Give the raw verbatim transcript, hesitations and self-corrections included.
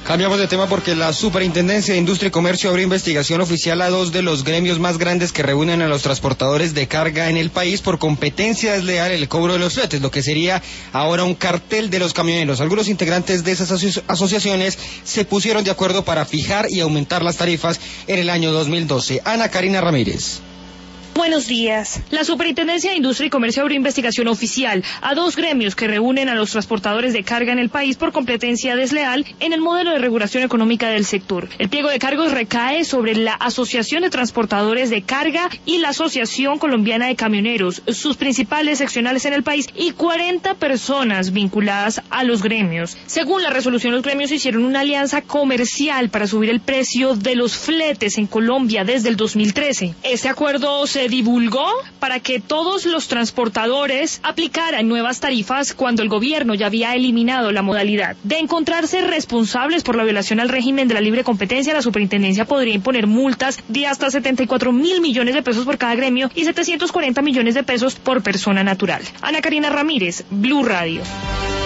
Cambiamos de tema porque la Superintendencia de Industria y Comercio abrió investigación oficial a dos de los gremios más grandes que reúnen a los transportadores de carga en el país por competencia desleal en el cobro de los fletes, lo que sería ahora un cartel de los camioneros. Algunos integrantes de esas aso- asociaciones se pusieron de acuerdo para fijar y aumentar las tarifas en el año dos mil doce. Ana Karina Ramírez. Buenos días. La Superintendencia de Industria y Comercio abrió investigación oficial a dos gremios que reúnen a los transportadores de carga en el país por competencia desleal en el modelo de regulación económica del sector. El pliego de cargos recae sobre la Asociación de Transportadores de Carga y la Asociación Colombiana de Camioneros, sus principales seccionales en el país, y cuarenta personas vinculadas a los gremios. Según la resolución, los gremios hicieron una alianza comercial para subir el precio de los fletes en Colombia desde el dos mil trece. Este acuerdo se divulgó para que todos los transportadores aplicaran nuevas tarifas cuando el gobierno ya había eliminado la modalidad. De encontrarse responsables por la violación al régimen de la libre competencia, la superintendencia podría imponer multas de hasta setenta y cuatro mil millones de pesos por cada gremio y setecientos cuarenta millones de pesos por persona natural. Ana Karina Ramírez, Blue Radio.